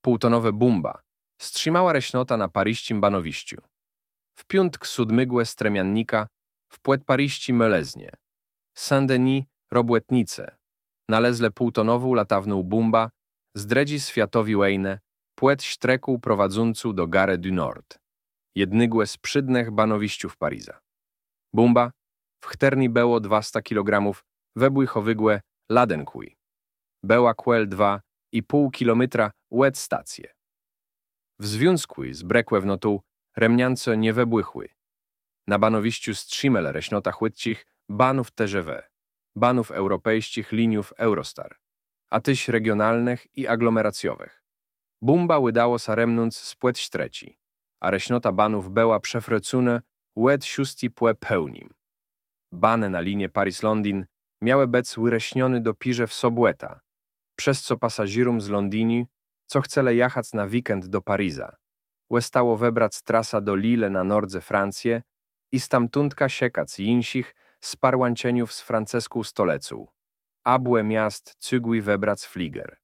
półtonowe bumba, strzymała reśnota na paryścim banowiściu. W piątk sudmygłe stremiannika, w płet paryści meleznie. Saint-Denis robłetnice, nalezle półtonową latawną bumba, zdredzi światowi łejne, płet śtreku prowadzącu do Gare du Nord. Jednygłe z przydnech banowiściów Pariza. Bumba, w chterni było 200 kg, webłychowygłe ladenkuj. Beła kwel 2,5 kilometra łed stacje. W związku z brekłe wnotu remniance nie webłychły. Na banowiściu strzimele reśnotach łydcich banów TGV, banów europejskich liniów Eurostar, a tyś regionalnych i aglomeracjowych. Bumba łydało sa remnąc z płet śtreci, a reśnota banów beła przefrecune łed siusti płe pełnim. Bane na linie Paris-Londyn miały bec łyreśniony do pirze w Sobłeta, przez co pasażerom z Londini, co chcele jechać na weekend do Pariza, łestało webrać trasa do Lille na nordze Francję i stamtądka siekac jinsich z parłancieniów z franceską stolecą, abłe miast cygły webrać fliger.